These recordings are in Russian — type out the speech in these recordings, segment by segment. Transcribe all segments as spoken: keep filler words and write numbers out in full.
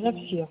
меня все.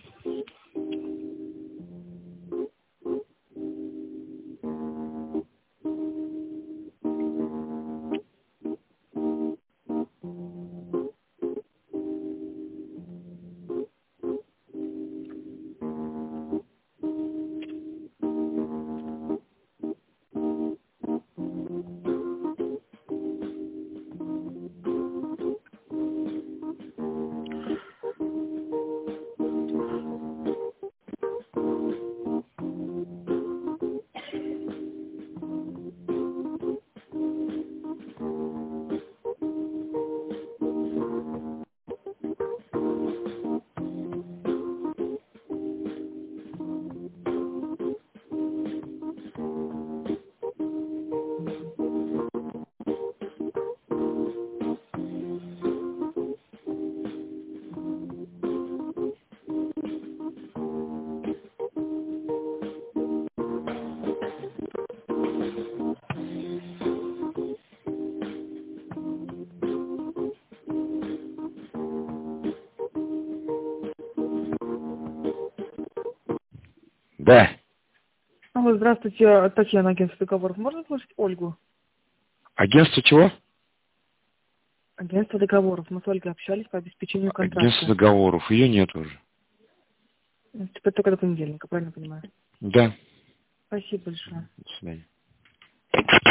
Да. Алло, здравствуйте, Татьяна, агентство договоров. Можно слышать Ольгу? Агентство чего? Агентство договоров. Мы с Ольгой общались по обеспечению контракта. Агентство договоров. Ее нет уже. Теперь только до понедельника, правильно понимаю? Да. Спасибо большое. До свидания.